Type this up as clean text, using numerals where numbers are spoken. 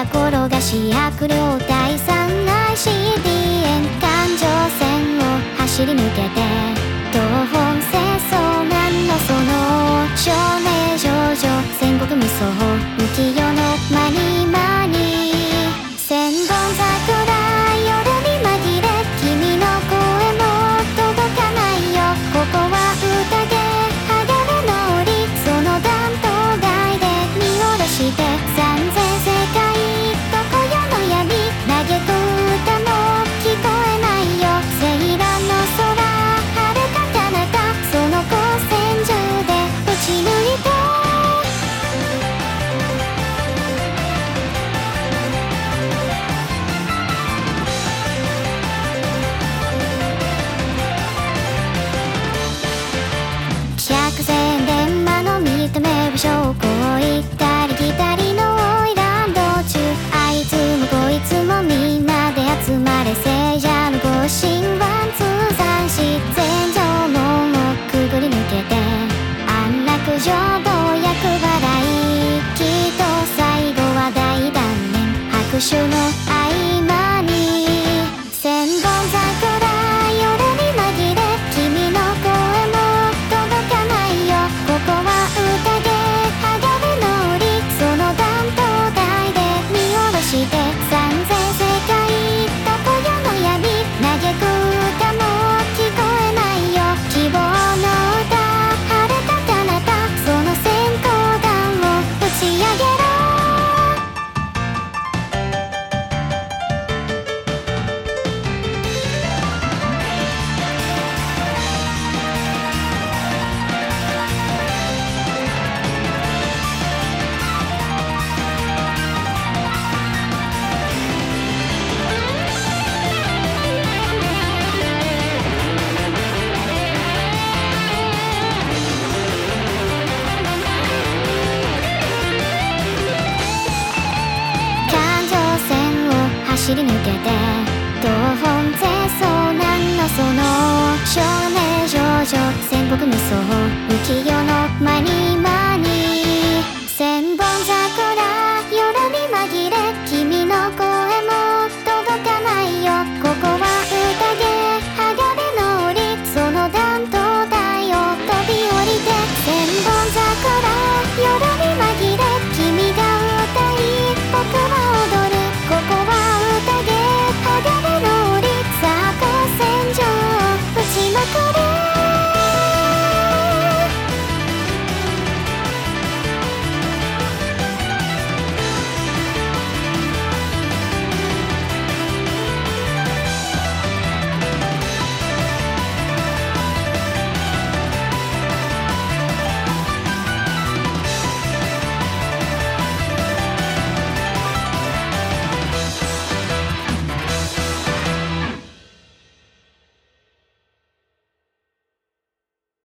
や転がし悪霊第三 ICDN 環状線を走り抜けて東本清掃なんのその少年少女戦国無双浮世の間に間に千本桜夜に紛れ君の声も届かないよここは宴鋼の檻その断頭台で見下ろして三千世界どこよの闇嘆く歌も聞こえないよセイラの空遥か彼方その光線中で打ち抜いて百戦錬磨の見た目は証拠を行ったり来たりの花魁道中あいつもこいつもみんなで集まれ聖者のご神話通算し全城門をくぐり抜けて安楽浄土厄払いきっと最後は大断念拍手の合間に千本桜夜に紛れ君の声も届かないよここは宴鋼の檻その断頭台で見下ろして三千世界どこよの闇嘆く歌も聞こえないよ希望の歌晴れた彼方その閃光弾を打ち上げろ環状線を走り抜けて東本清掃なんのその少年少女戦国無双浮世